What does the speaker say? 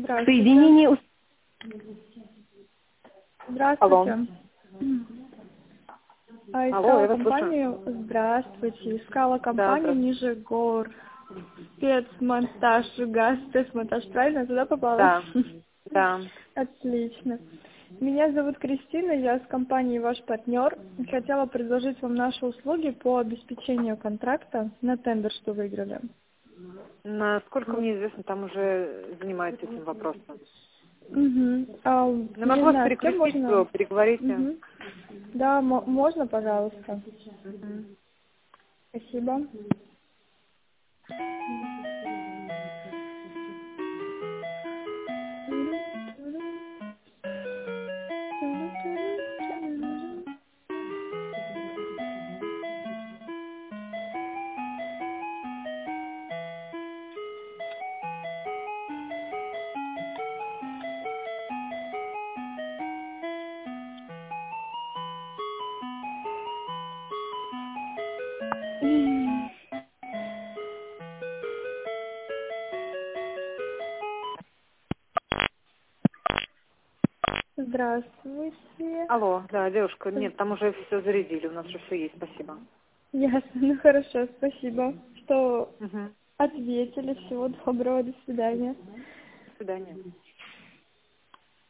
Здравствуйте. Соединение... Здравствуйте. Алло, Искала я вас компанию. Здравствуйте. Искала компанию Да. Нижегор. Спецмонтаж, газ, спецмонтаж. Правильно? Туда попала? Да. Да. Отлично. Меня зовут Кристина, я с компанией «Ваш партнер». Хотела предложить вам наши услуги по обеспечению контракта на тендер, что выиграли. Насколько мне известно, там уже занимаются этим вопросом. Угу. Я Не могу вас знаю, с кем перекрестить, можно... переговорите. Угу. Да, можно, пожалуйста. Мгм. Спасибо. Здравствуйте. Алло, да, девушка, нет, там уже все зарядили, у нас уже все есть, спасибо. Ясно, ну хорошо, спасибо, что Угу. ответили. Всего доброго, до свидания. До свидания.